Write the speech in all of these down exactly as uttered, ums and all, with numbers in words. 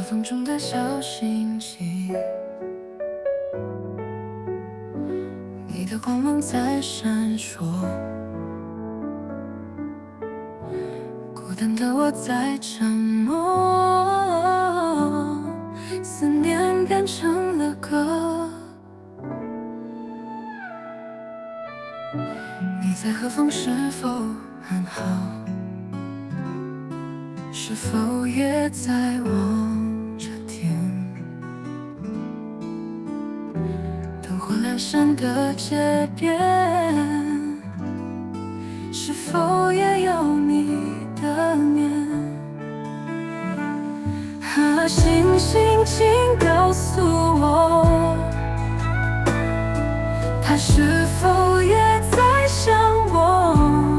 风中的小星星，你的光芒在闪烁，孤单的我在沉默，思念变成了歌。你在何方？是否很好？是否也在望着天？灯火阑珊的街边，是否也有你的面？啊，星星，请告诉我，他是否也在想我？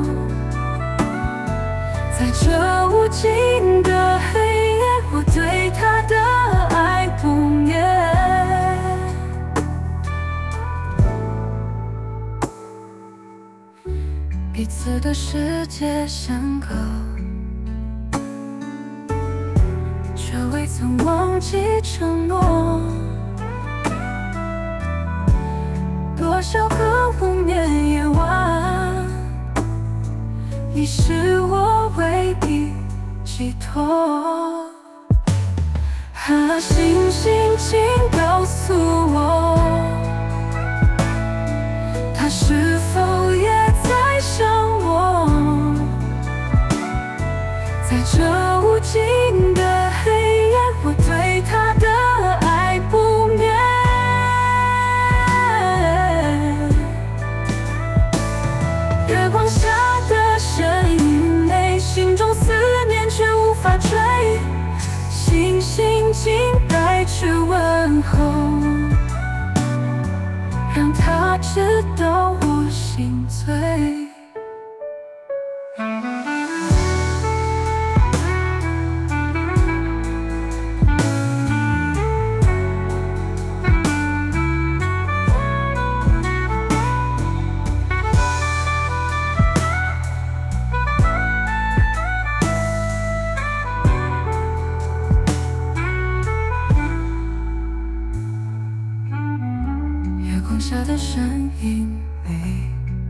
在这无尽的黑夜，我对他的爱不灭。彼此的世界相隔，却未曾忘记承诺。多少个无眠夜晚，你是我唯一寄托。啊，星星，请告诉我，他是否也在想我？在这无尽的黑夜，我对他的爱不灭。月光下的身影，内心中思念却无法追。星星，请带去问候，让他知道我心醉。月光下的身影里，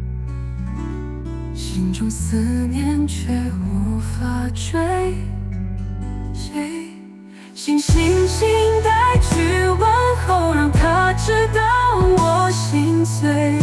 心中思念却无法追。星星，请带去问候，让他知道我心碎。